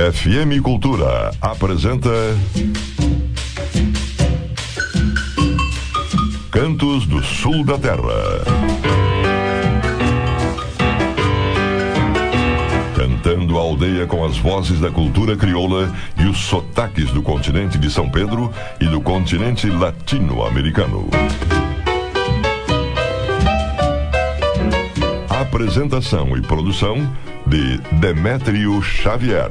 FM Cultura apresenta Cantos do Sul da Terra. Cantando a aldeia com as vozes da cultura crioula e os sotaques do continente de São Pedro e do continente latino-americano. Apresentação e produção de Demétrio Xavier.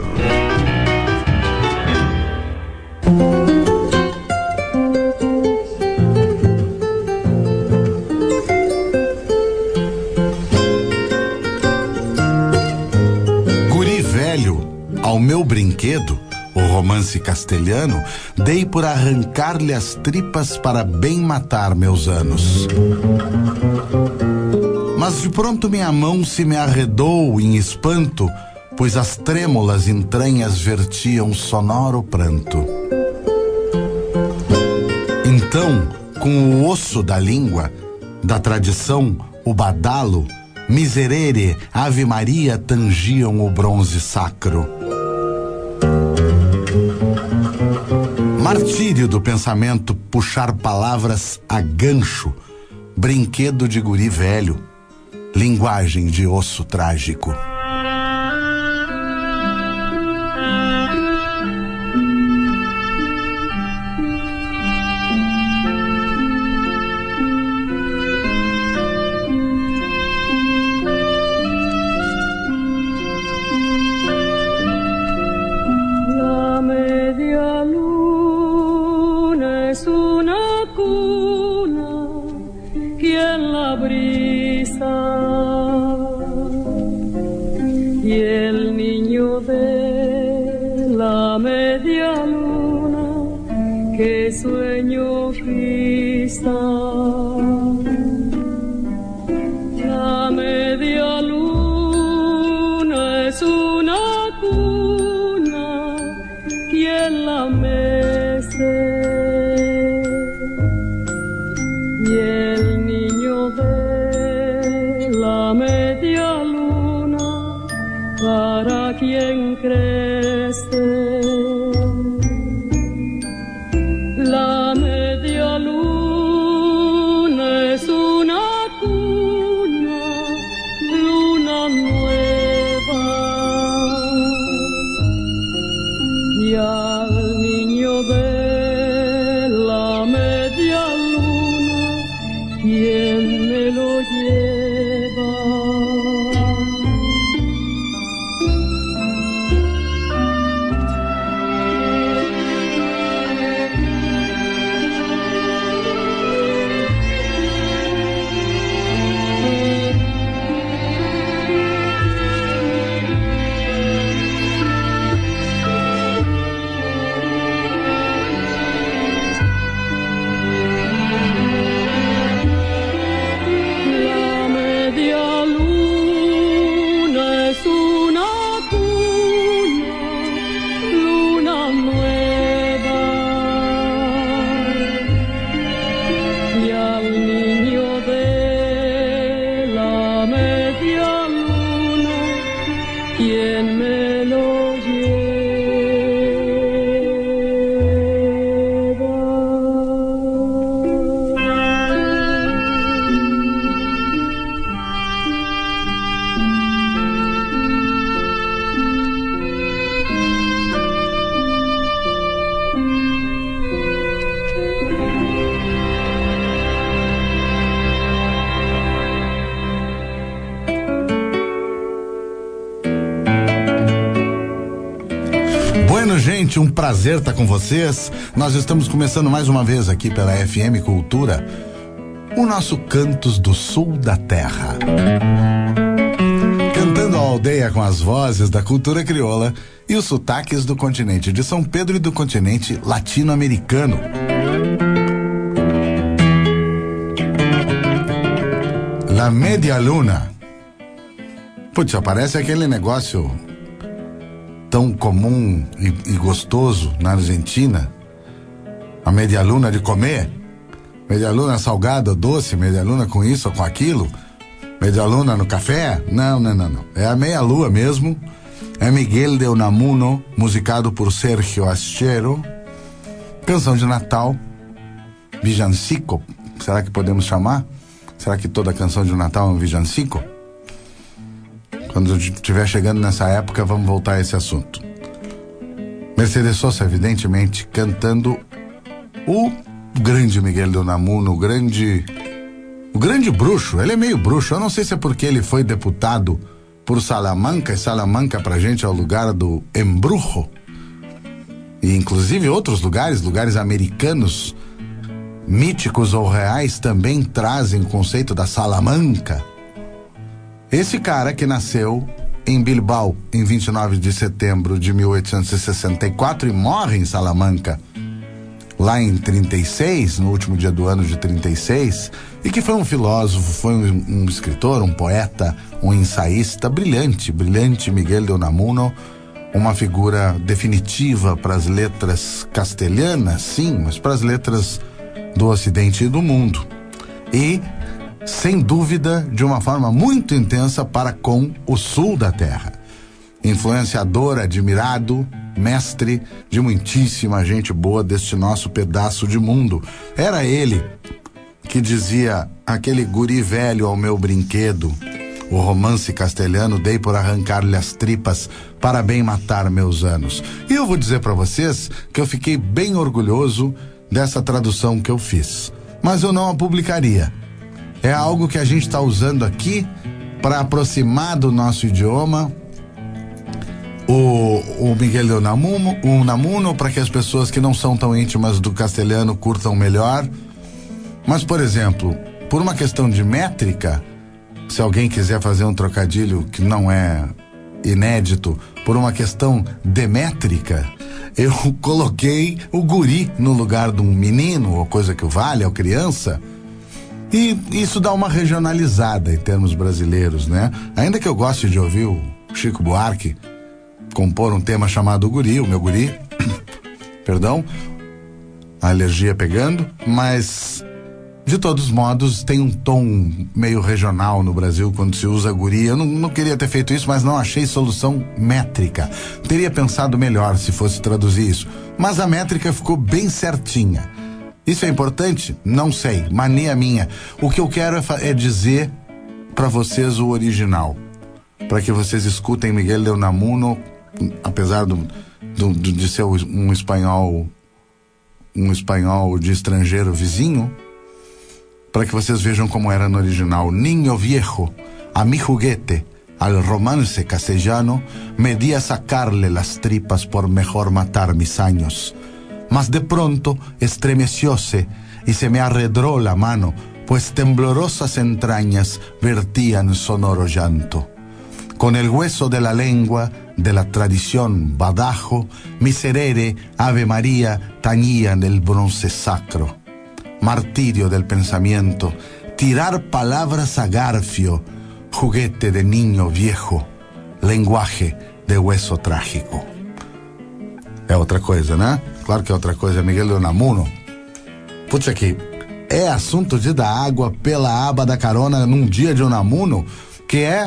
Guri velho, ao meu brinquedo, o romance castelhano, dei por arrancar-lhe as tripas para bem matar meus anos. Mas de pronto minha mão se me arredou em espanto, pois as trêmulas entranhas vertiam sonoro pranto. Então, com o osso da língua, da tradição, o badalo, miserere, ave Maria tangiam o bronze sacro. Martírio do pensamento, puxar palavras a gancho, brinquedo de guri velho, linguagem de osso trágico. La media luna es una cuna y en la brisa y el niño de la media luna que sueño risa. La media luna es una cuna y en la mece y el niño de la media luna para quien crece. La media luna es una cuna, luna nueva, y al niño de la media luna, ¿quién me lo lleva? La media luna es una cuna, luna nueva, y al niño de la media luna, ¿quién me lo Bueno, gente, um prazer estar com vocês. Nós estamos começando mais uma vez aqui pela FM Cultura o nosso Cantos do Sul da Terra. Cantando a aldeia com as vozes da cultura crioula e os sotaques do continente de São Pedro e do continente latino-americano. La Media Luna. Putz, parece aquele negócio tão comum e gostoso na Argentina, a media luna de comer, media luna salgada, doce, media luna com isso ou com aquilo, media luna no café, não, é a meia lua mesmo, é Miguel de Unamuno, musicado por Sergio Aschero. Canção de Natal, villancico, será que podemos chamar? Será que toda canção de Natal é um villancico? Quando estiver chegando nessa época, vamos voltar a esse assunto. Mercedes Sosa, evidentemente, cantando o grande Miguel de Unamuno, o grande bruxo. Ele é meio bruxo, eu não sei se é porque ele foi deputado por Salamanca, e Salamanca pra gente é o lugar do embrujo, e inclusive outros lugares americanos, míticos ou reais, também trazem o conceito da Salamanca. Esse cara que nasceu em Bilbao em 29 de setembro de 1864 e morre em Salamanca lá em 36, no último dia do ano de 36, e que foi um filósofo, foi um escritor, um poeta, um ensaísta brilhante Miguel de Unamuno, uma figura definitiva para as letras castelhanas, sim, mas para as letras do Ocidente e do mundo. E, sem dúvida, de uma forma muito intensa para com o sul da terra. Influenciador, admirado, mestre de muitíssima gente boa deste nosso pedaço de mundo. Era ele que dizia: aquele guri velho ao meu brinquedo, o romance castelhano, dei por arrancar-lhe as tripas para bem matar meus anos. E eu vou dizer para vocês que eu fiquei bem orgulhoso dessa tradução que eu fiz, mas eu não a publicaria. É algo que a gente está usando aqui para aproximar do nosso idioma o Miguel de Unamuno, para que as pessoas que não são tão íntimas do castelhano curtam melhor. Mas, por exemplo, por uma questão de métrica, se alguém quiser fazer um trocadilho que não é inédito, por uma questão de métrica, eu coloquei o guri no lugar de um menino, ou coisa que o vale, ou criança. E isso dá uma regionalizada em termos brasileiros, né? Ainda que eu goste de ouvir o Chico Buarque compor um tema chamado Guri, o meu guri, perdão, a alergia pegando, mas de todos modos tem um tom meio regional no Brasil quando se usa guri. Eu não queria ter feito isso, mas não achei solução métrica. Teria pensado melhor se fosse traduzir isso, mas a métrica ficou bem certinha. Isso é importante? Não sei, mania minha. O que eu quero é dizer para vocês o original, para que vocês escutem Miguel de Unamuno, apesar de ser um espanhol de estrangeiro vizinho, para que vocês vejam como era no original. Niño viejo, a mi juguete, al romance castellano, me di a sacarle las tripas por mejor matar mis años. Mas de pronto estremecióse y se me arredró la mano, pues temblorosas entrañas vertían sonoro llanto. Con el hueso de la lengua, de la tradición badajo, miserere, Ave María, tañían el bronce sacro. Martirio del pensamiento, tirar palabras a garfio, juguete de niño viejo, lenguaje de hueso trágico. É outra coisa, né? Claro que é outra coisa, Miguel de Unamuno. Putz, aqui, é assunto de dar água pela aba da carona num dia de Unamuno, que é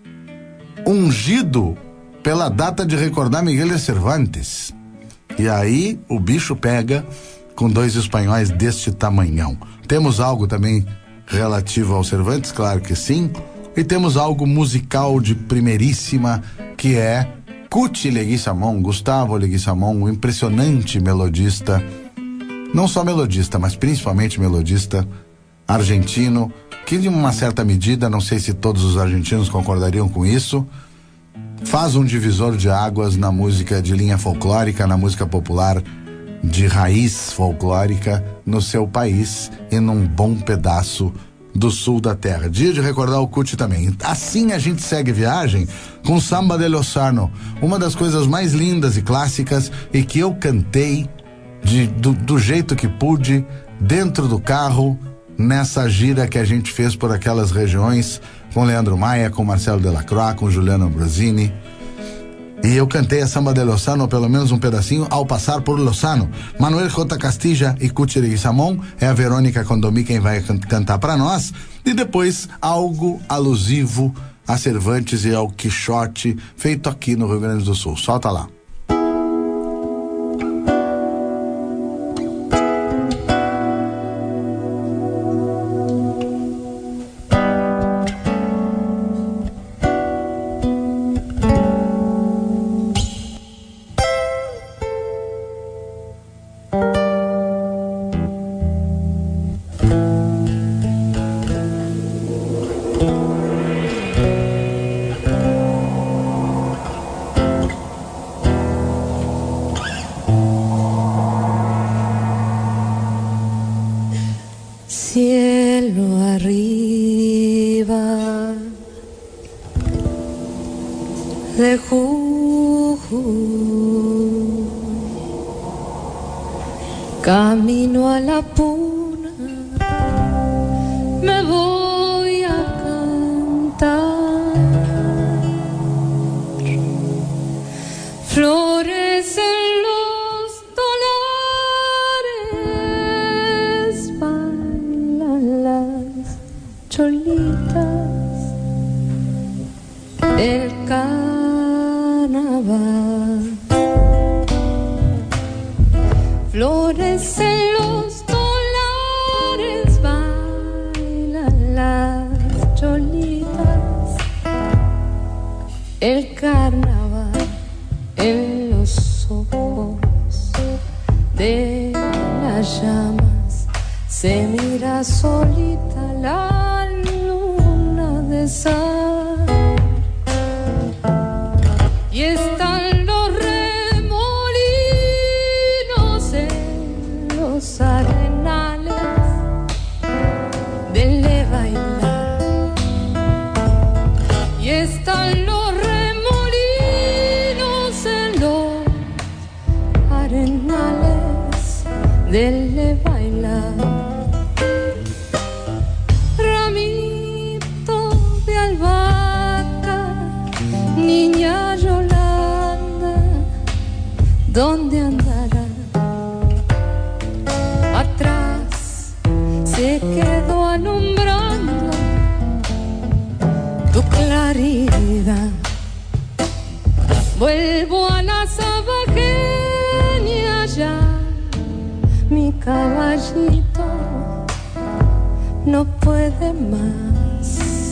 ungido pela data de recordar Miguel de Cervantes. E aí o bicho pega com dois espanhóis deste tamanhão. Temos algo também relativo ao Cervantes, claro que sim, e temos algo musical de primeiríssima, que é Cuchi Leguizamón, Gustavo Leguizamón, um impressionante melodista, não só melodista, mas principalmente melodista argentino, que de uma certa medida, não sei se todos os argentinos concordariam com isso, faz um divisor de águas na música de linha folclórica, na música popular de raiz folclórica no seu país e num bom pedaço do sul da terra. Dia de recordar o Cuchi também. Assim a gente segue viagem com Samba de Lozano, uma das coisas mais lindas e clássicas, e que eu cantei do jeito que pude, dentro do carro, nessa gira que a gente fez por aquelas regiões, com Leandro Maia, com Marcelo Delacroix, com Juliano Ambrosini. E eu cantei a Samba de Lozano, pelo menos um pedacinho, ao passar por Lozano. Manuel J. Castilla e Cuchi Leguizamón, é a Verônica Condomí quem vai cantar para nós, e depois algo alusivo a Cervantes e ao Quixote, feito aqui no Rio Grande do Sul. Solta lá. Cielo arriba de Jujuy, camino a la puna, me voy a cantar. Florecen los dólares, bailan las cholitas del carnaval. Florecen los dólares, bailan las cholitas, el carnaval en los ojos de las llamas. Se mira solita la luna de sal y están los remolinos en los arenales de bailar, y están los remolinos en los arenales de bailar. Ramito de albahaca, niña Yolanda, ¿dónde andará? Atrás se quedó alumbrando tu claridad. Vuelvo a la sabajeña ya, mi caballito no puede más.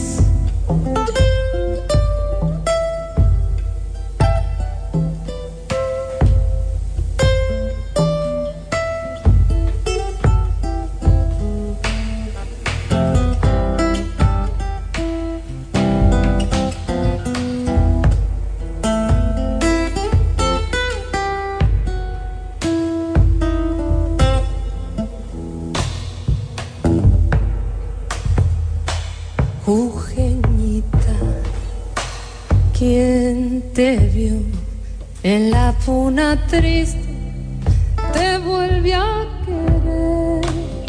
Jujeñita, ¿quién te vio en la puna triste? Te vuelve a querer.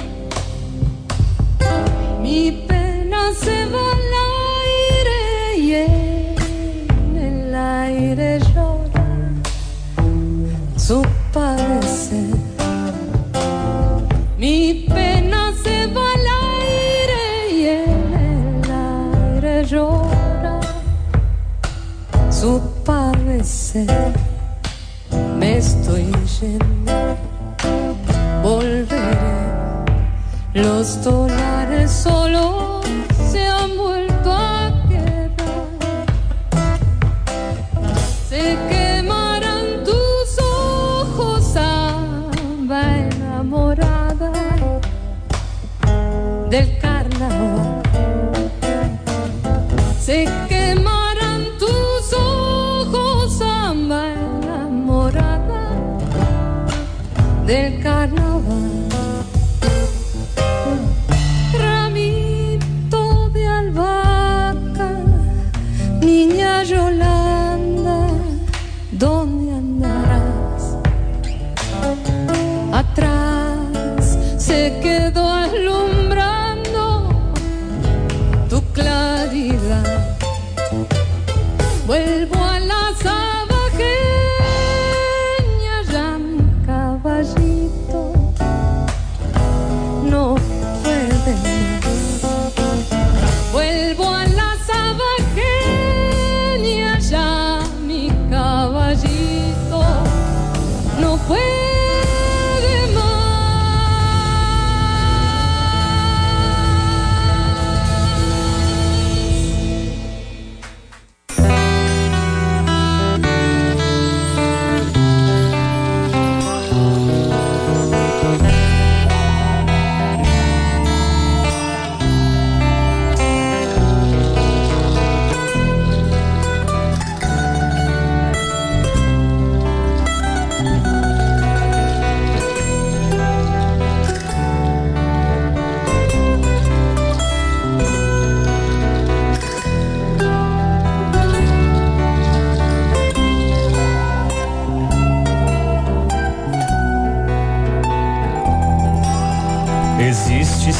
Mi pena se va al aire y en el aire llora su padecer. Mi pena se va al aire y en el aire llora su padecer. Me estoy yendo, volveré. Los dólares solo se han vuelto a quedar. Se quemarán tus ojos, samba enamorada del carnaval. Se quemarán tus ojos, samba enamorada del carnaval. Ramito de albahaca, niña Yolanda, ¿dónde andarás? Atrás se quedó alumbrando tu claridad. Vuelvo a la sabajeña ya, mi caballito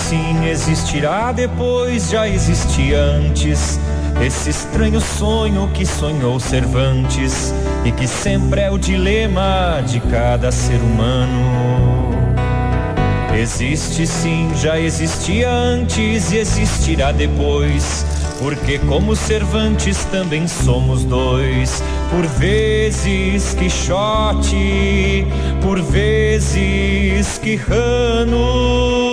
sim, existirá depois, já existia antes. Esse estranho sonho que sonhou Cervantes e que sempre é o dilema de cada ser humano. Existe sim, já existia antes e existirá depois, porque como Cervantes também somos dois. Por vezes Quixote, por vezes Quijano.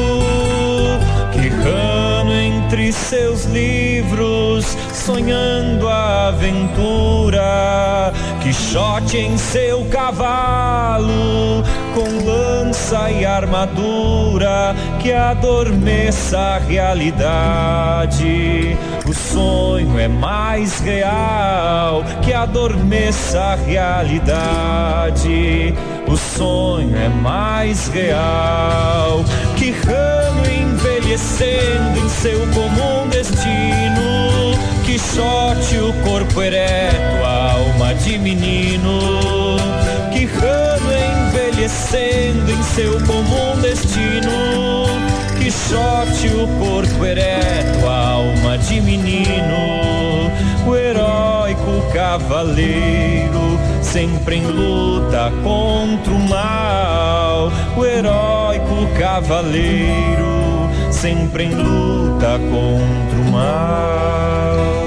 Quijano entre seus livros, sonhando a aventura. Quixote em seu cavalo, com lança e armadura, que adormeça a realidade. O sonho é mais real, que adormeça a realidade. O sonho é mais real. Quijano envelhecendo em seu comum destino. Quixote o corpo ereto, a alma de menino. Quijano envelhecendo em seu comum destino. Quixote o corpo ereto, a alma de menino. O heróico cavaleiro, sempre em luta contra o mal. O heróico cavaleiro, sempre em luta contra o mal.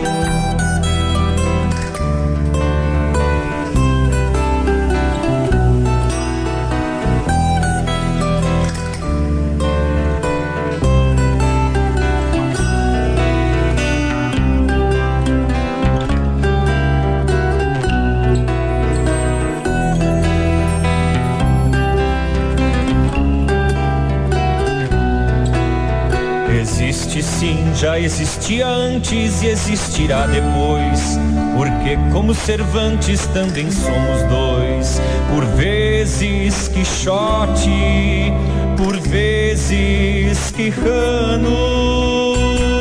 Existe sim, já existia antes e existirá depois, porque como Cervantes também somos dois. Por vezes Quixote, por vezes Quijano.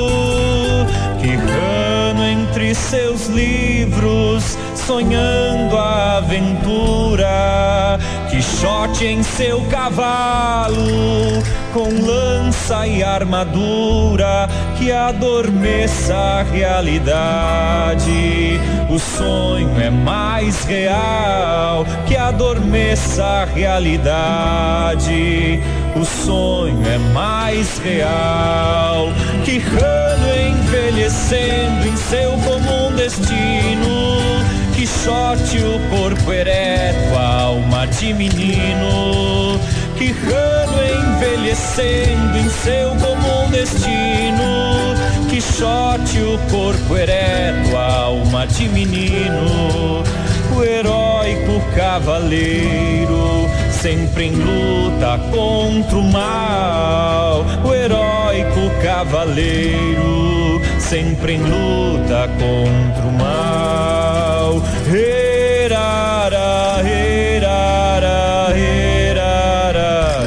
Quijano entre seus livros, sonhando a aventura. Quixote em seu cavalo, com lança e armadura, que adormeça a realidade. O sonho é mais real, que adormeça a realidade. O sonho é mais real. Quijano envelhecendo em seu comum destino. Quixote o corpo ereto, a alma de menino. Quijano envelhecendo em seu comum destino. Quixote o corpo ereto, a alma de menino. O heróico cavaleiro, sempre em luta contra o mal. O heróico cavaleiro, sempre em luta contra o mal. Herara, herara, herara,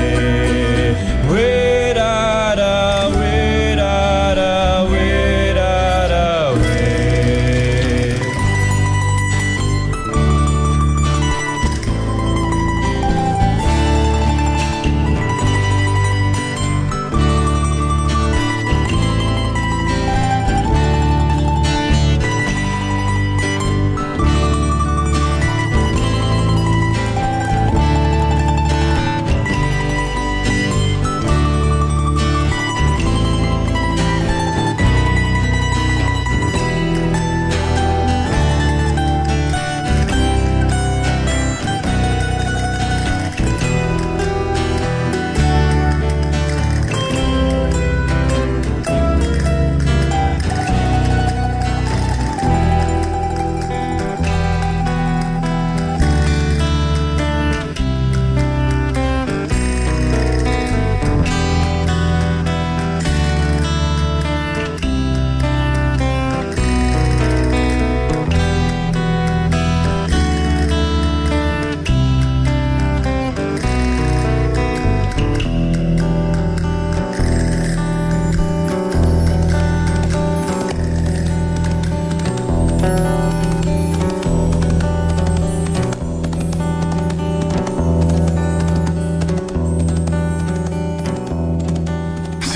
herara, herara, herara,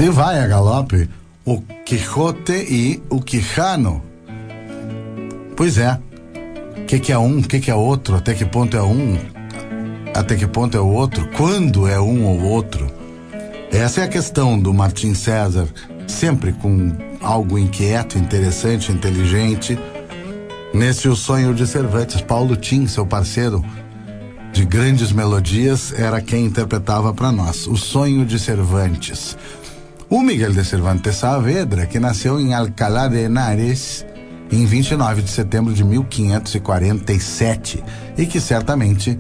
Se vai a galope o Quijote e o Quijano. Pois é. O que é um, o que é outro, até que ponto é um, até que ponto é o outro, quando é um ou outro. Essa é a questão do Martim César, sempre com algo inquieto, interessante, inteligente. Nesse O Sonho de Cervantes, Paulo Tim, seu parceiro de grandes melodias, era quem interpretava para nós O Sonho de Cervantes. O Miguel de Cervantes Saavedra, que nasceu em Alcalá de Henares em 29 de setembro de 1547, e que certamente,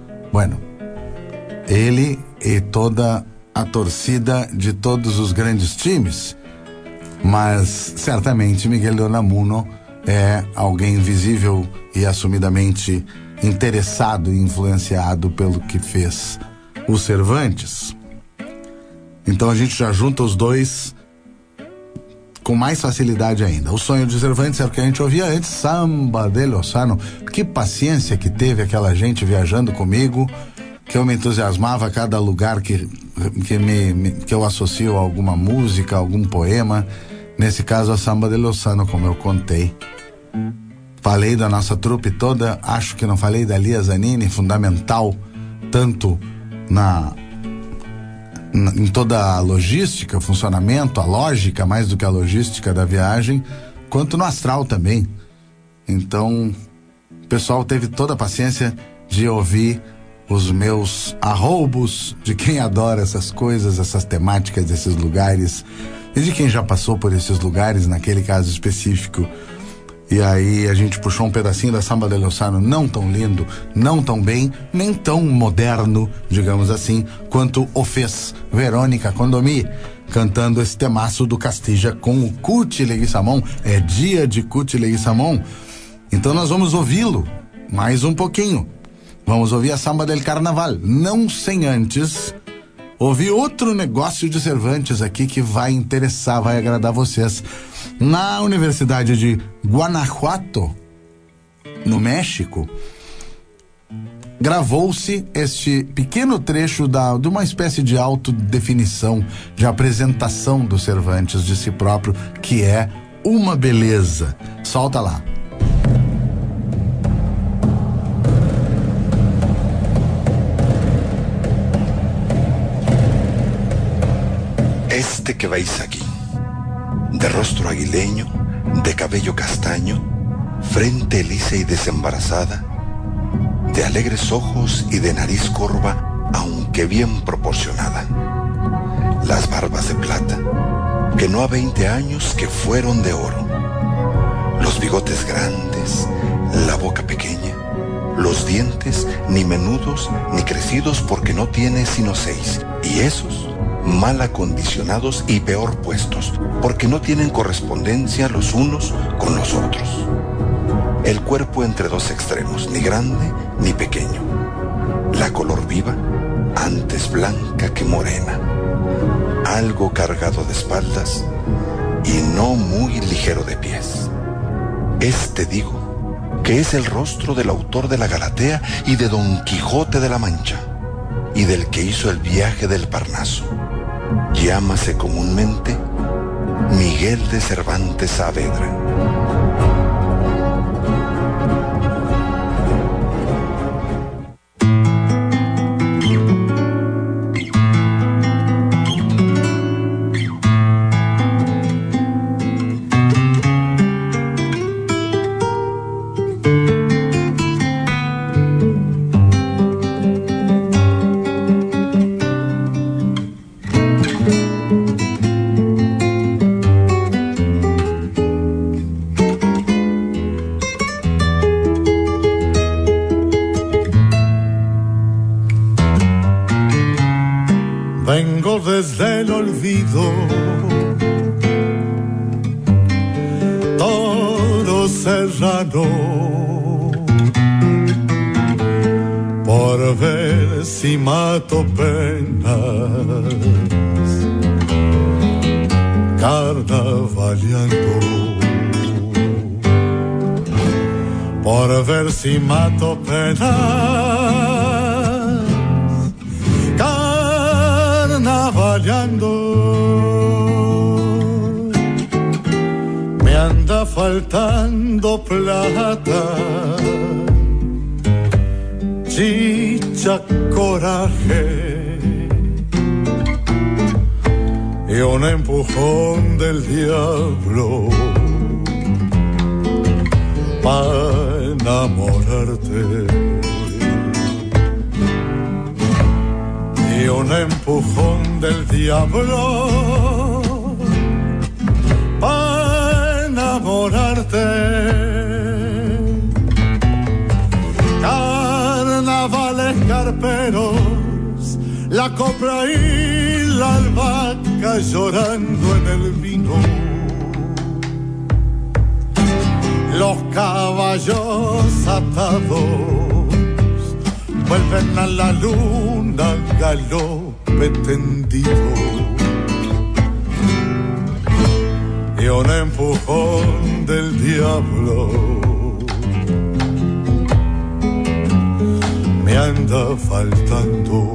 ele e toda a torcida de todos os grandes times, mas certamente Miguel de Unamuno é alguém visível e assumidamente interessado e influenciado pelo que fez o Cervantes. Então a gente já junta os dois com mais facilidade ainda. O Sonho de Cervantes era o que a gente ouvia antes, Samba de Lozano. Que paciência que teve aquela gente viajando comigo, que eu me entusiasmava a cada lugar que eu associo a alguma música, algum poema. Nesse caso, a Samba de Lozano, como eu contei. Falei da nossa trupe toda, acho que não falei da Lia Zanini, fundamental, tanto em toda a logística, funcionamento, a lógica, mais do que a logística da viagem, quanto no astral também. Então, o pessoal teve toda a paciência de ouvir os meus arroubos, de quem adora essas coisas, essas temáticas desses lugares, e de quem já passou por esses lugares, naquele caso específico. E aí a gente puxou um pedacinho da Samba de Lozano, não tão lindo, não tão bem, nem tão moderno, digamos assim, quanto o fez Verônica Condomí, cantando esse temaço do Castilla com o Cuti Leguizamón. É dia de Cuti Leguizamón. Então nós vamos ouvi-lo mais um pouquinho. Vamos ouvir a Samba del Carnaval, não sem antes ouvir outro negócio de Cervantes aqui que vai interessar, vai agradar vocês. Na Universidade de Guanajuato, no México, gravou-se este pequeno trecho de uma espécie de autodefinição, de apresentação do Cervantes de si próprio, que é uma beleza. Solta lá. Este que veis aquí, de rostro aguileño, de cabello castaño, frente lisa y desembarazada, de alegres ojos y de nariz curva, aunque bien proporcionada, las barbas de plata, que no a 20 años que fueron de oro, los bigotes grandes, la boca pequeña, los dientes ni menudos ni crecidos porque no tiene sino 6, y esos mal acondicionados y peor puestos, porque no tienen correspondencia los unos con los otros. El cuerpo entre dos extremos, ni grande ni pequeño. La color viva, antes blanca que morena. Algo cargado de espaldas y no muy ligero de pies. Este digo que es el rostro del autor de la Galatea y de Don Quijote de la Mancha, y del que hizo el viaje del Parnaso. Llámase comúnmente Miguel de Cervantes Saavedra. Vengo desde el olvido, toro serrano, por ver si mato penas, carnavaleando, por ver si mato penas, carnavaleando. anda faltando plata, chicha, coraje y un empujón del diablo para enamorarte, y un empujón del diablo para enamorarte. Carnavales carperos, la copla y la albahaca llorando en el vino, los caballos atados vuelven a la luna, galope tendido, y un empujón del diablo me anda faltando.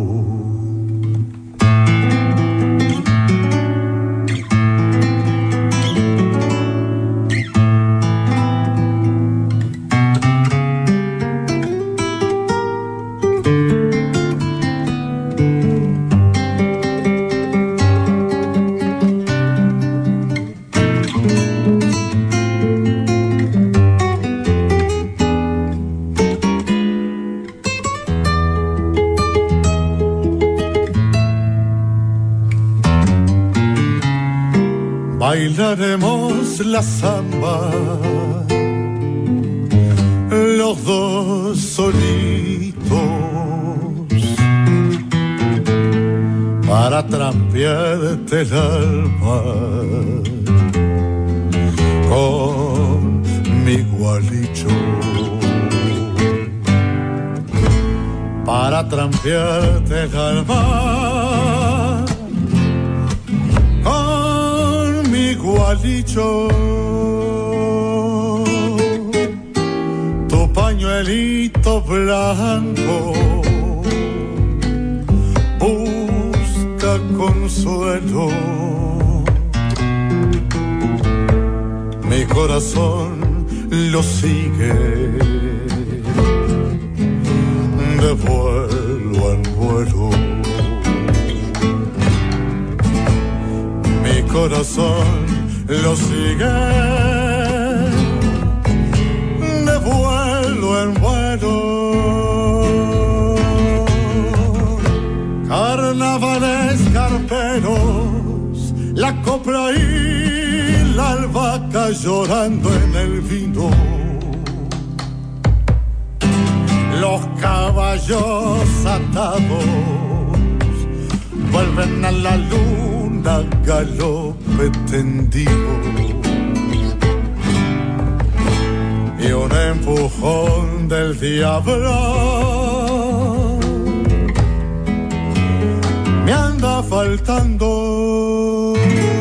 Bailaremos la samba, los dos solitos, para trampearte el alma con mi gualicho, para trampearte el alma igualito. Tu pañuelito blanco busca consuelo, mi corazón lo sigue de vuelo en vuelo, mi corazón lo sigue de vuelo en vuelo. Carnavales carperos, la copla y la albahaca llorando en el vino, los caballos atados vuelven a la luna, galope tendido, y un empujón del diablo me anda faltando.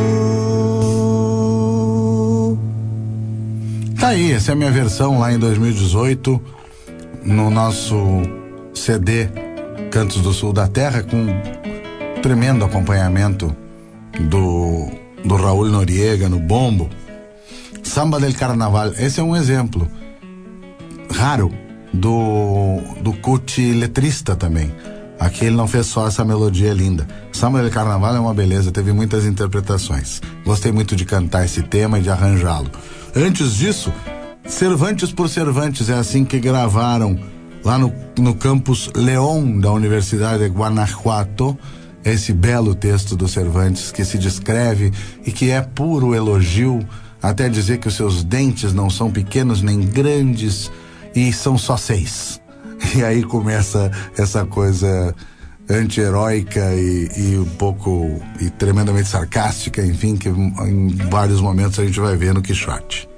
Tá aí, essa é a minha versão lá em 2018, no nosso CD Cantos do Sul da Terra, com tremendo acompanhamento do Raul Noriega no bombo. Samba del Carnaval, esse é um exemplo raro do Cuti letrista também. Aqui ele não fez só essa melodia linda. Samba del Carnaval é uma beleza, teve muitas interpretações. Gostei muito de cantar esse tema e de arranjá-lo. Antes disso, Cervantes por Cervantes, é assim que gravaram lá no campus León da Universidade de Guanajuato, esse belo texto do Cervantes que se descreve e que é puro elogio, até dizer que os seus dentes não são pequenos nem grandes e são só 6. E aí começa essa coisa anti-heróica e um pouco e tremendamente sarcástica, enfim, que em vários momentos a gente vai ver no Quixote.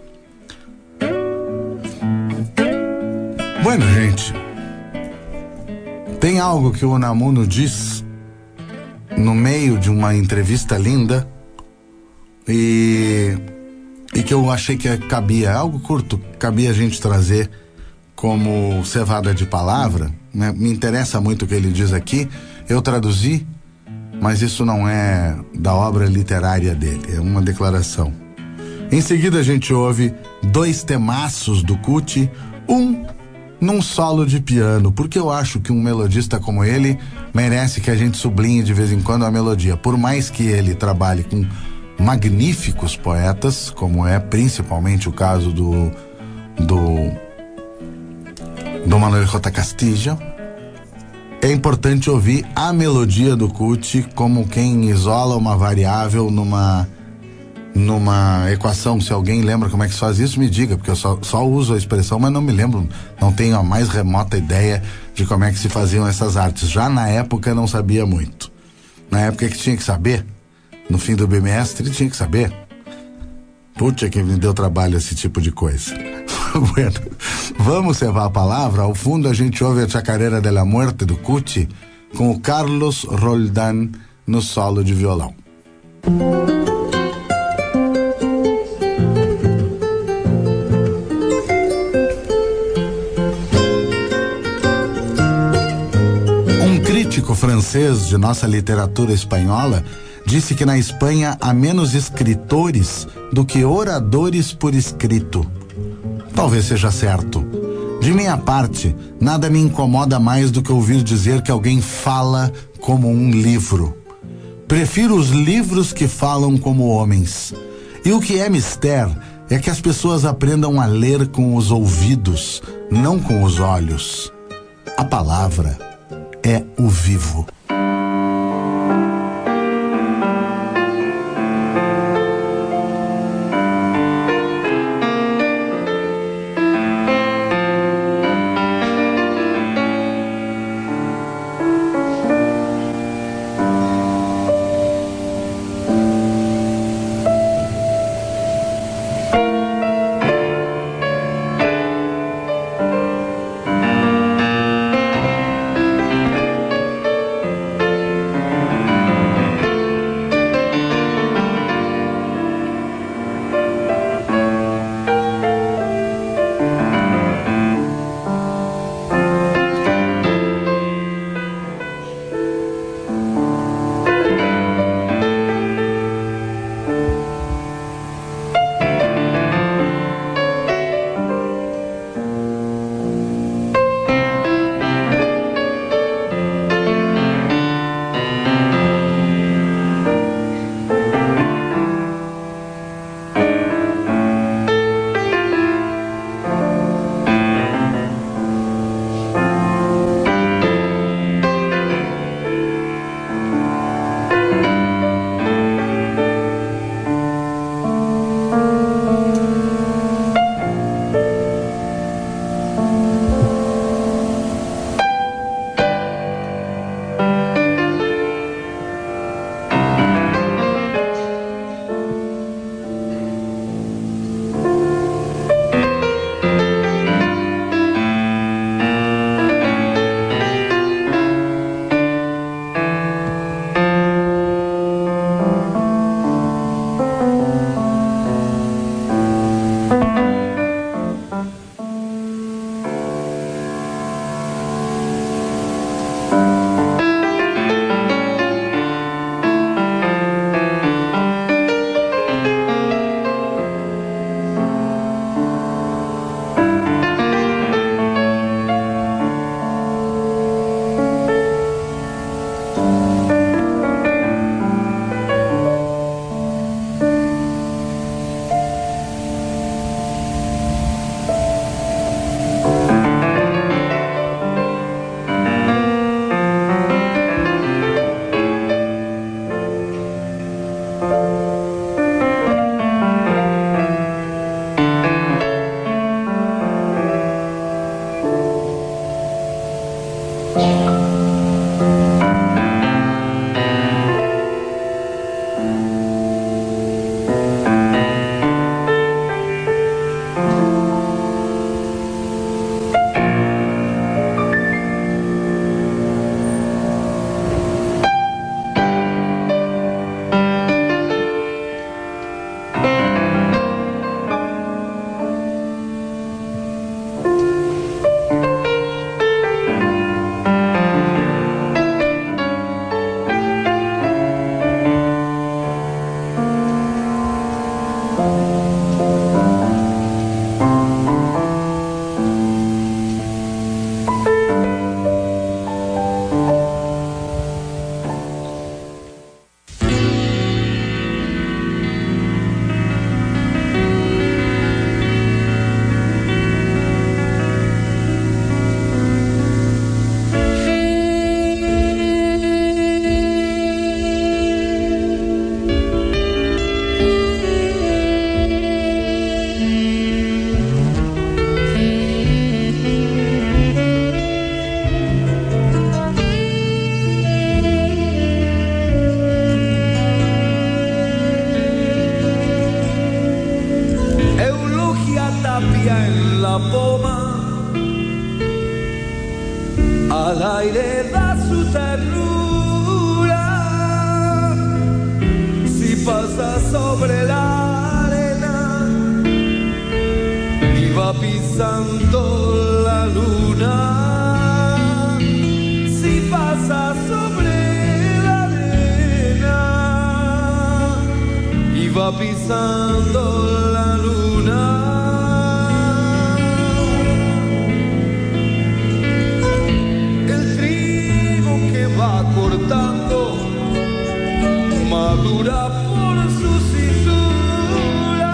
Bueno, gente, tem algo que o Unamuno diz no meio de uma entrevista linda e que eu achei que cabia, algo curto, cabia a gente trazer como cevada de palavra, né? Me interessa muito o que ele diz aqui, eu traduzi, mas isso não é da obra literária dele, é uma declaração. Em seguida a gente ouve 2 temaços do Kuti, um num solo de piano, porque eu acho que um melodista como ele merece que a gente sublinhe de vez em quando a melodia. Por mais que ele trabalhe com magníficos poetas, como é principalmente o caso do Manuel J. Castillo, é importante ouvir a melodia do Kuti como quem isola uma variável numa equação. Se alguém lembra como é que se faz isso, me diga, porque eu só uso a expressão, mas não me lembro, não tenho a mais remota ideia de como é que se faziam essas artes. Já na época não sabia muito. Na época que tinha que saber, no fim do bimestre tinha que saber. Puxa, que me deu trabalho esse tipo de coisa. Bueno, vamos cevar a palavra. Ao fundo a gente ouve a Chacarera de la Muerte do Kuti com o Carlos Roldán no solo de violão. Um crítico francês de nossa literatura espanhola disse que na Espanha há menos escritores do que oradores por escrito. Talvez seja certo. De minha parte, nada me incomoda mais do que ouvir dizer que alguém fala como um livro. Prefiro os livros que falam como homens. E o que é mister é que as pessoas aprendam a ler com os ouvidos, não com os olhos. A palavra é o vivo. tapia en la poma, al aire da su ternura. Si pasa sobre la arena y va pisando la luna, si pasa sobre la arena y va pisando la luna, el trigo que va cortando madura por su cintura,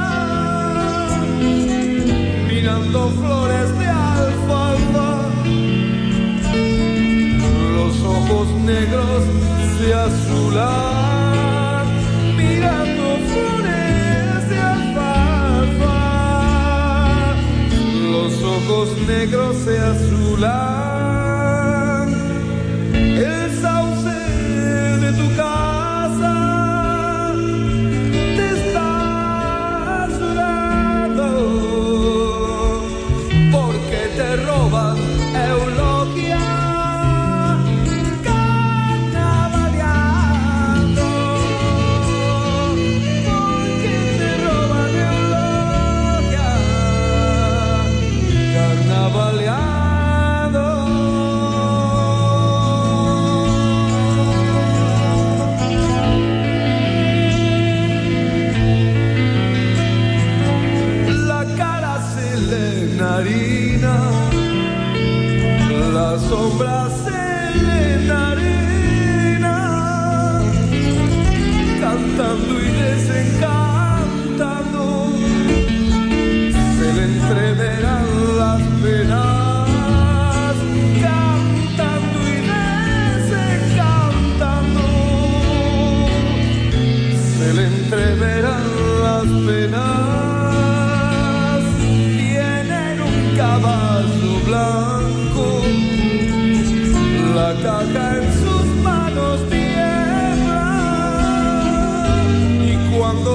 mirando flores de alfalfa, los ojos negros se azulan, mirando flores de alfalfa, los ojos negros se azulan. El sauce de tu casa te está llorando porque te roban eulogia, carnavaleando, porque te roban eulogia, carnavaleando. La sombra se le enarena, cantando y desencantando, se le entreverán las penas, cantando y desencantando, se le entreverán las penas. Viene en un caballo blanco, la caja en sus manos tiembla, y cuando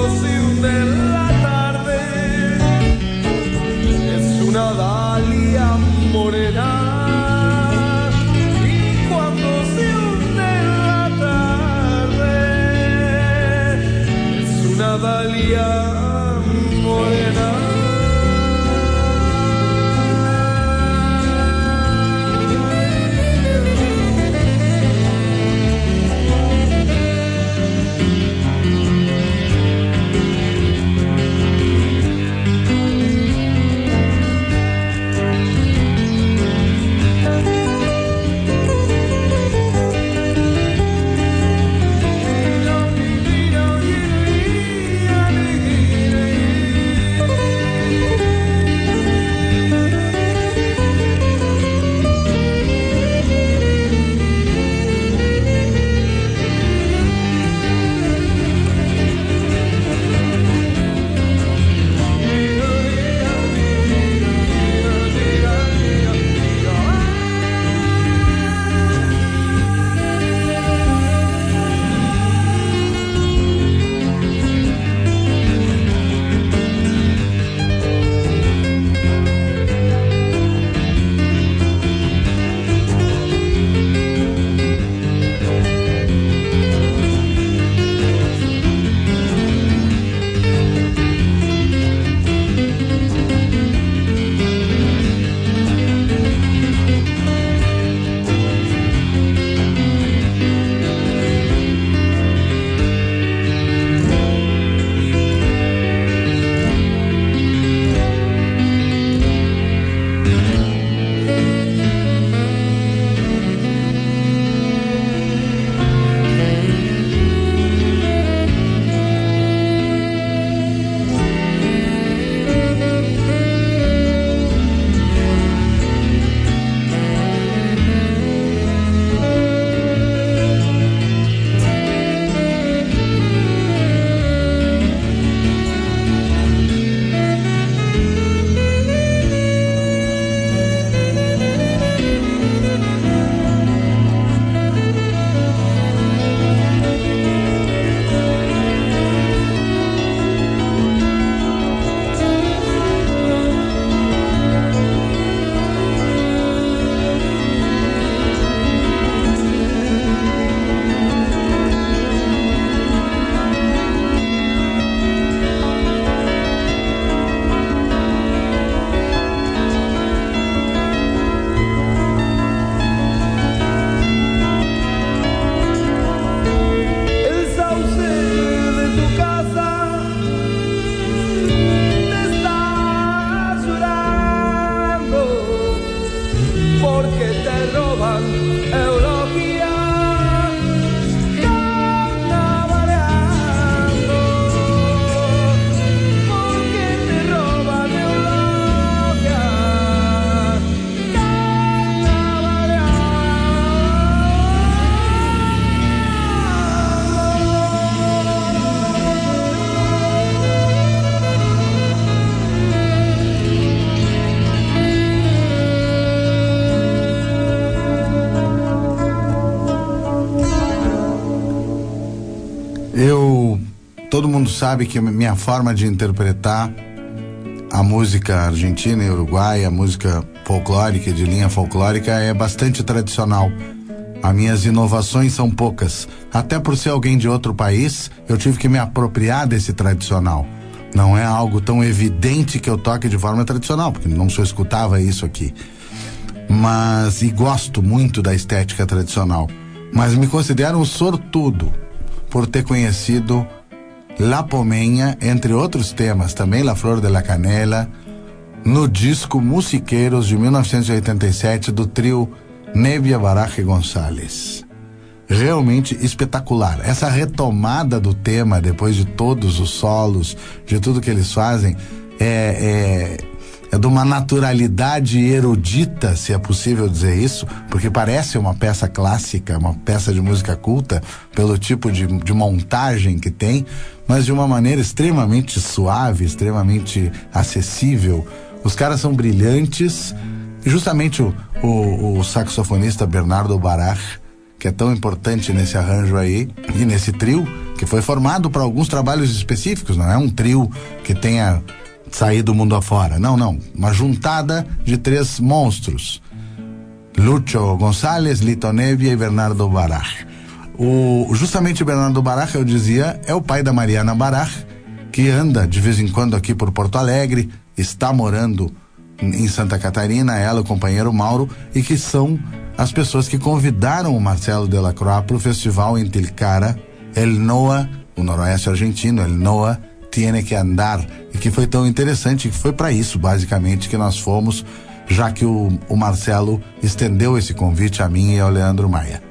mundo sabe que minha forma de interpretar a música argentina e uruguaia, a música folclórica e de linha folclórica é bastante tradicional. As minhas inovações são poucas. Até por ser alguém de outro país, eu tive que me apropriar desse tradicional. Não é algo tão evidente que eu toque de forma tradicional, porque não só escutava isso aqui. E gosto muito da estética tradicional. Mas me considero um sortudo por ter conhecido La Pomenha, entre outros temas, também La Flor de la Canela, no disco Musiqueiros de 1987 do trio Nevia Baraje González. Realmente espetacular. Essa retomada do tema, depois de todos os solos, de tudo que eles fazem, é de uma naturalidade erudita, se é possível dizer isso, porque parece uma peça clássica, uma peça de música culta, pelo tipo de montagem que tem, mas de uma maneira extremamente suave, extremamente acessível. Os caras são brilhantes, e justamente o saxofonista Bernardo Baraj, que é tão importante nesse arranjo aí, e nesse trio, que foi formado para alguns trabalhos específicos, não é um trio que tenha sair do mundo afora, não, uma juntada de 3 monstros: Lucho González, Lito Nevia e Bernardo Baraj. Justamente o Bernardo Baraj, eu dizia, é o pai da Mariana Baraj, que anda de vez em quando aqui por Porto Alegre, está morando em Santa Catarina, ela, o companheiro Mauro, e que são as pessoas que convidaram o Marcelo Delacroix para o festival em Tilcara, El Noa, o noroeste argentino, El Noa Tiene que Andar, e que foi tão interessante, que foi para isso basicamente que nós fomos, já que o Marcelo estendeu esse convite a mim e ao Leandro Maia.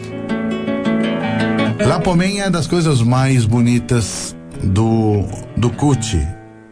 La Pomenha é das coisas mais bonitas do Cuti,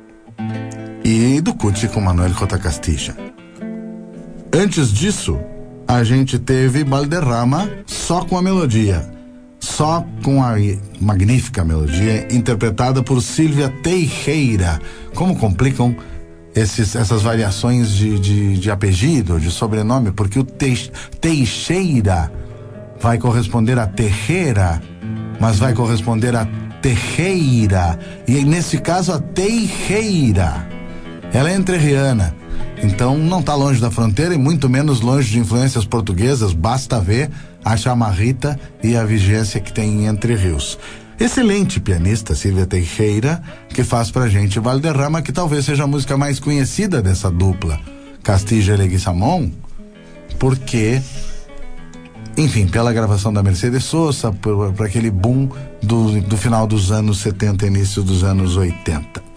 e do Cuti com Manuel J. Castilla. Antes disso, a gente teve Valderrama só com a melodia, só com a magnífica melodia interpretada por Silvia Teixeira. Como complicam essas variações de apelido, de sobrenome, porque o Teixeira vai corresponder a Teixeira, mas vai corresponder a Teixeira, e nesse caso a Teixeira. Ela é entrerriana, então não está longe da fronteira e muito menos longe de influências portuguesas. Basta ver a chamarrita e a vigência que tem em Entre Rios. Excelente pianista, Silvia Teixeira, que faz pra gente Valderrama, que talvez seja a música mais conhecida dessa dupla, Castilla e Leguizamón, porque, enfim, pela gravação da Mercedes Sosa, por aquele boom do final dos anos 70 e início dos anos 80.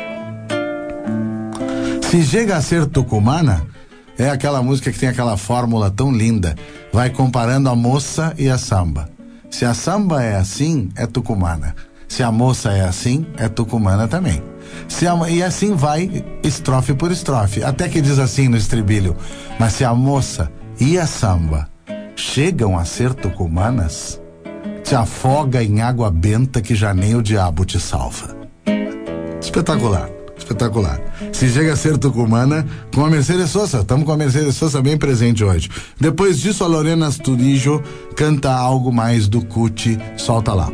Se Chega a Ser Tucumana é aquela música que tem aquela fórmula tão linda, vai comparando a moça e a samba. Se a samba é assim, é tucumana. Se a moça é assim, é tucumana também. E assim vai, estrofe por estrofe, até que diz assim no estribilho: mas se a moça e a samba chegam a ser tucumanas, te afoga em água benta que já nem o diabo te salva. Espetacular. Espetacular. Se Chega a Ser Tucumana, com a Mercedes Sosa. Estamos com a Mercedes Sosa bem presente hoje. Depois disso, a Lorena Astudillo canta algo mais do Cuti. Solta lá.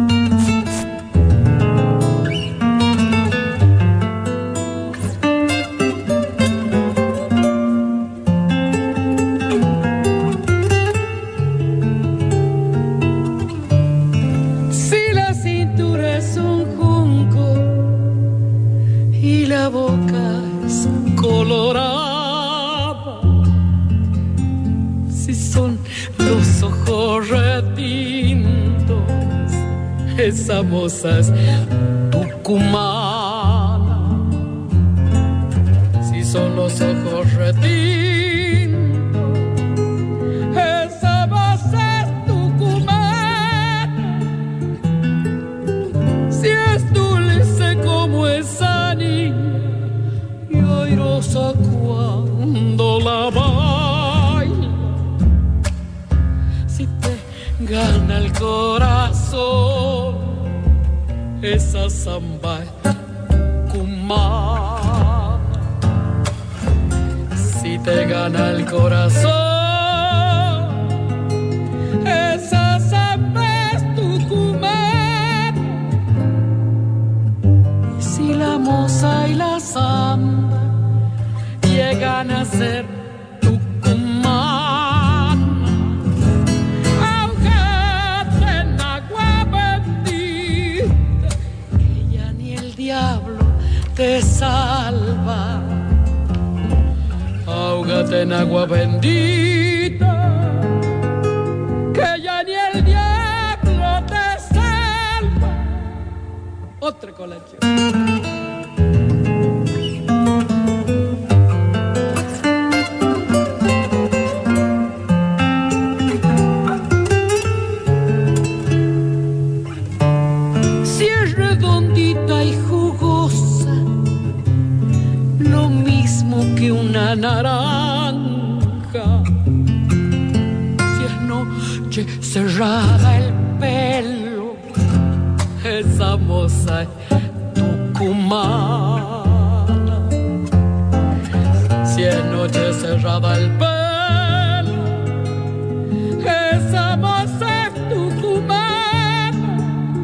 Si la cintura es un junco y la boca es colorada, si son los ojos retintos, esa moza es tucumana. Si son los ojos retintos, esa moza es tucumana. Si es dulce como esa niña y airosa cuando la baila, si te gana el corazón, esa samba es tucumana. Si te gana el corazón, esa samba es tucumana. llegan a ser tucumanas, ahógate en agua bendita, que ya ni el diablo te salva. Ahógate en agua bendita, que ya ni el diablo te salva. Otra colación. Si es redondita y jugosa, lo mismo que una naranja. Si es noche cerrada el pelo, esa moza es tucumana. Si es noche cerrada el pelo, esa moza es tucumana.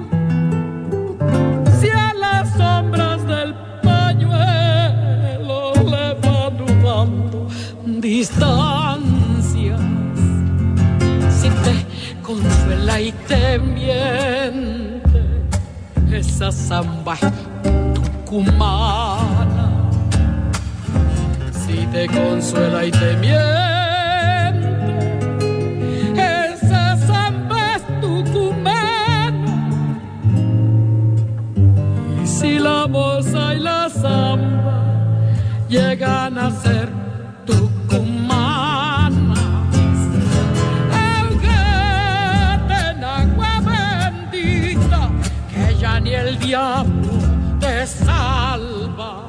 Si a las sombras del pañuelo le van dudando distancias, si te consuela y te miente, esa samba es tucumana. Si te consuela y te miente, esa samba es tucumana. Y si la moza y la samba llegan a ser tucumanas, ahógate en agua bendita, que ya ni el diablo te salva.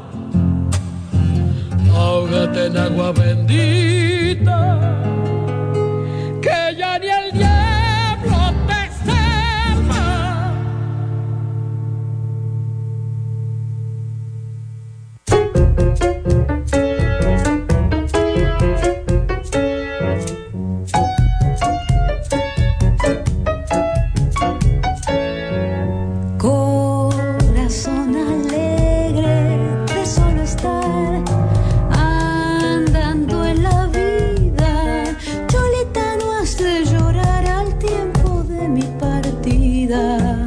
Ahógate en agua bendita, que ya ni el diablo te salva. Corazón alegre de solo estar andando en la vida, Cholita, no has de llorar al tiempo de mi partida.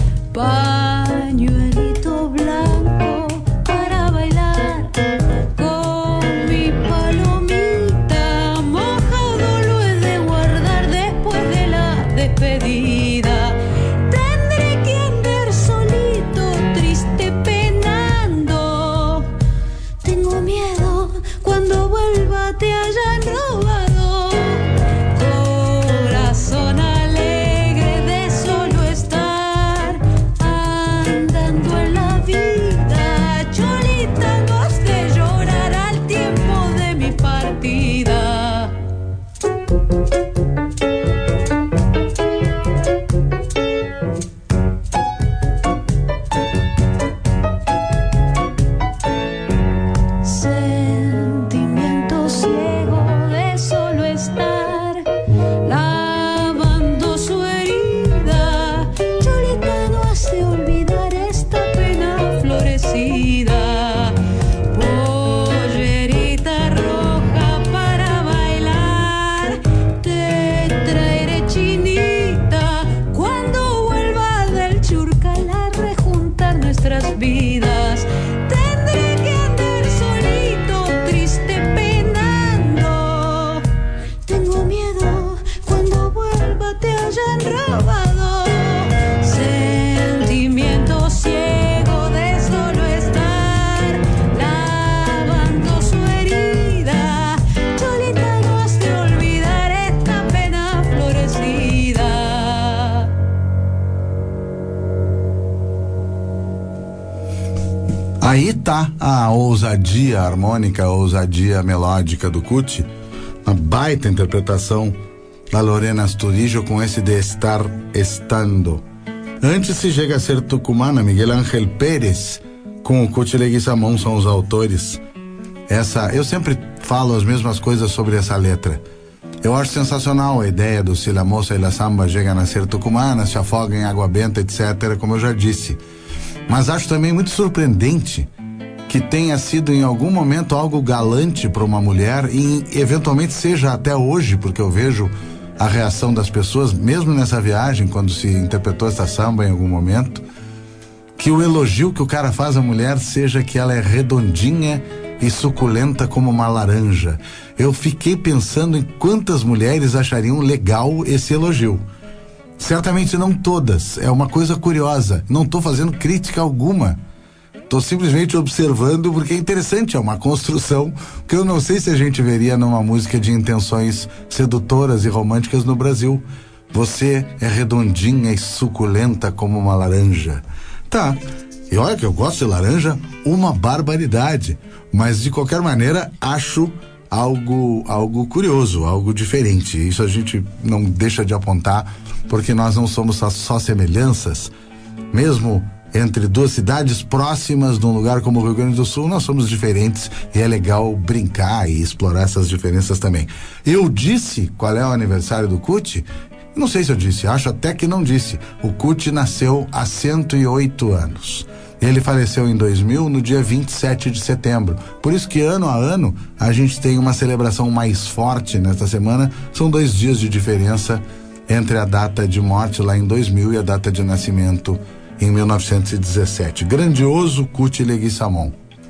Pañuelito blanco para bailar con mi palomita, mojado lo he de guardar después de la despedida. Tendré que andar solito, triste, penando. Tengo miedo cuando vuelva te hayan robado. Corazón alegre de solo estar andando en la vida, Cholita, no has de llorar al tiempo de mi partida. Sentimiento ciego de solo estar lavando su herida, Cholita, no has de olvidar esta pena florecida. Pollerita roja para bailar, te traeré, chinita, cuando vuelva del Churcal a rejuntar nuestras vidas. Tendré que andar solito, triste, penando. Tengo miedo cuando vuelva te hayan robado. Sentimiento ciego de solo estar lavando su herida, Cholita, no has de olvidar esta pena florecida. Aí tá a ousadia harmônica, a ousadia melódica do Cuti, uma baita interpretação da Lorena Astudillo com esse de estar estando. Antes se chega a ser tucumana, Miguel Ángel Pérez com o Cuti Leguizamón são os autores. Eu sempre falo as mesmas coisas sobre essa letra. Eu acho sensacional a ideia do se la moça e la samba chegam a ser tucumanas, se afogam em água benta, etc., como eu já disse. Mas acho também muito surpreendente que tenha sido em algum momento algo galante para uma mulher e eventualmente seja até hoje, porque eu vejo a reação das pessoas, mesmo nessa viagem, quando se interpretou essa samba em algum momento, que o elogio que o cara faz à mulher seja que ela é redondinha e suculenta como uma laranja. Eu fiquei pensando em quantas mulheres achariam legal esse elogio. Certamente não todas, é uma coisa curiosa, não estou fazendo crítica alguma, estou simplesmente observando porque é interessante, é uma construção que eu não sei se a gente veria numa música de intenções sedutoras e românticas no Brasil. Você é redondinha e suculenta como uma laranja. Tá, e olha que eu gosto de laranja, uma barbaridade, mas de qualquer maneira acho algo curioso, algo diferente. Isso a gente não deixa de apontar, porque nós não somos só semelhanças. Mesmo entre duas cidades próximas de um lugar como o Rio Grande do Sul, nós somos diferentes e é legal brincar e explorar essas diferenças também. Eu disse qual é o aniversário do Cuti? Não sei se eu disse, acho até que não disse. O Cuti nasceu há 108 anos. Ele faleceu em 2000, no dia 27 de setembro. Por isso que ano a ano a gente tem uma celebração mais forte nesta semana. São 2 dias de diferença entre a data de morte lá em 2000 e a data de nascimento em 1917. Grandioso Cuti Leguizamón.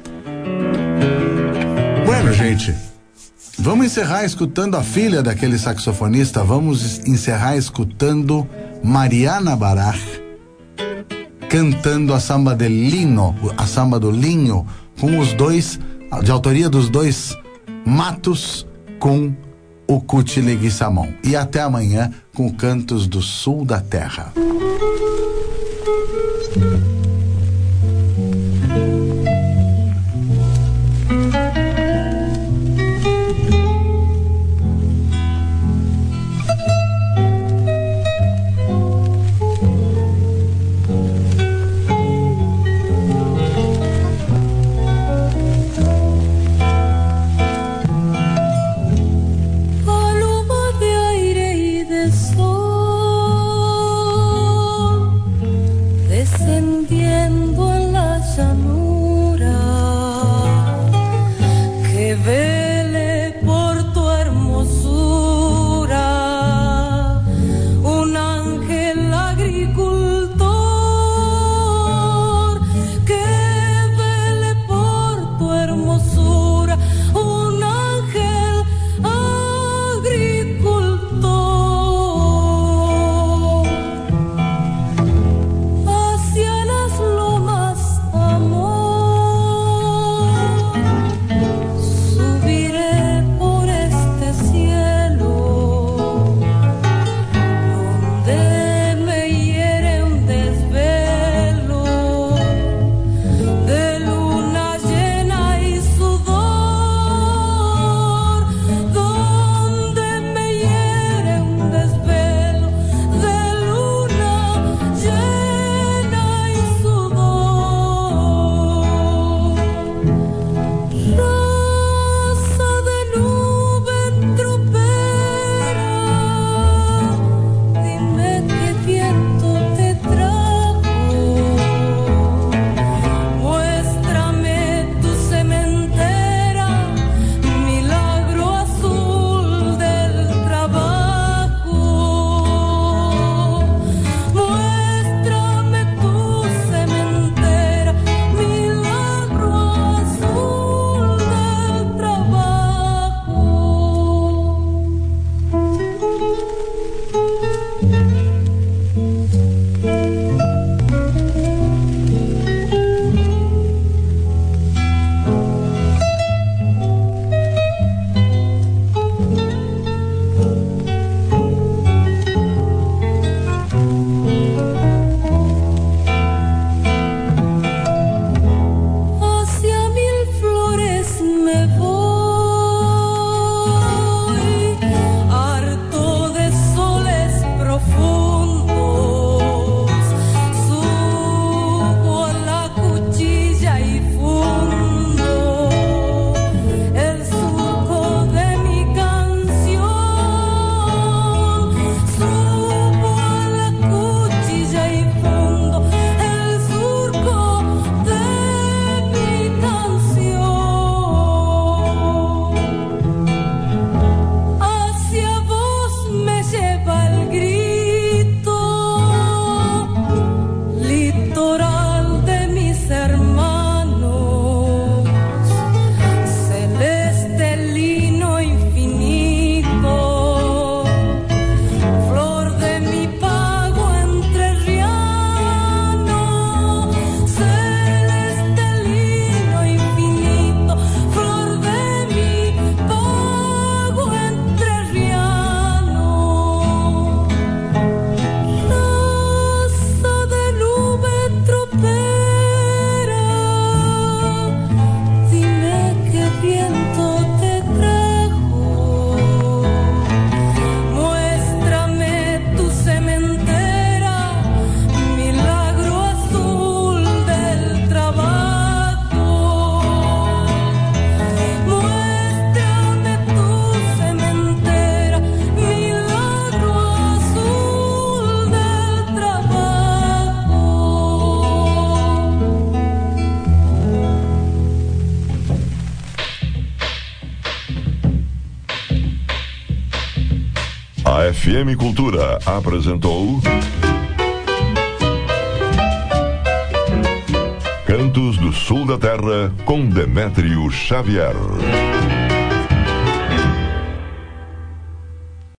Bueno, gente, vamos encerrar escutando a filha daquele saxofonista. Vamos encerrar escutando Mariana Baraj cantando a samba del Lino, a samba do Linho, com os dois, de autoria dos dois Matos, com o Cuti Leguizamón. E até amanhã com Cantos do Sul da Terra. A FM Cultura apresentou Cantos do Sul da Terra com Demétrio Xavier.